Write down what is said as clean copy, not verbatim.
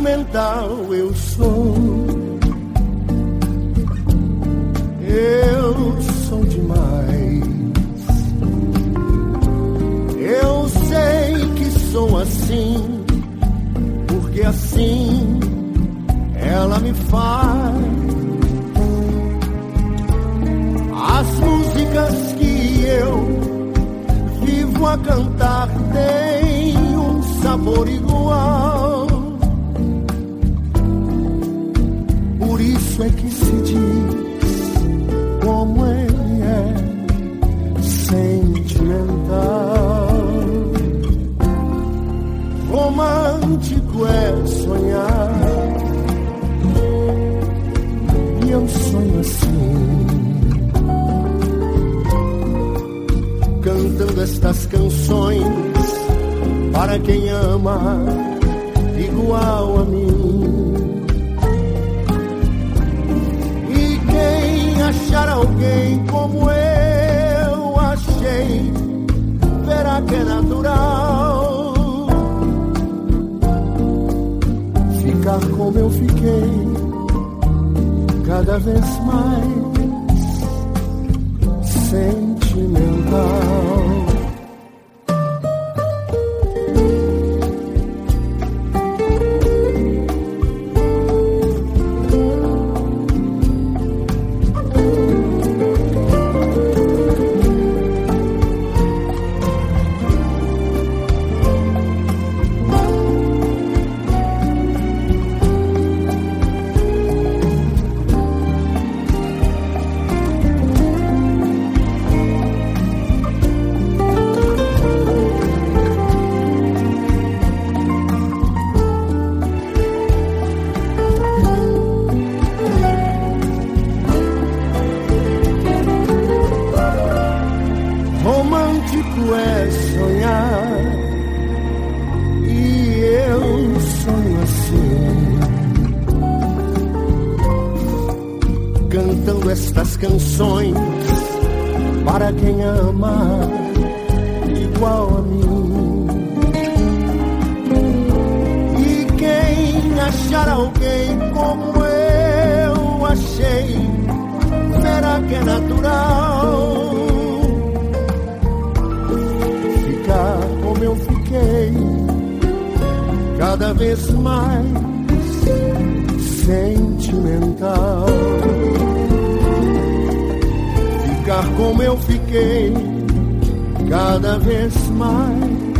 sentimental eu sou. Eu sou demais. Eu sei que sou assim, porque assim ela me faz. As músicas que eu vivo a cantar têm um sabor igual. Por isso é que se diz como ele é sentimental. Romântico é sonhar, e eu sonho assim, cantando estas canções para quem ama igual a mim. E quem achar alguém como eu achei, verá que é natural ficar como eu fiquei, cada vez mais sentimental. Romântico é sonhar, e eu sonho assim, cantando estas canções para quem ama igual a mim. E quem achar alguém como eu achei, verá que é natural como eu fiquei, cada vez mais sentimental. Ficar como eu fiquei, cada vez mais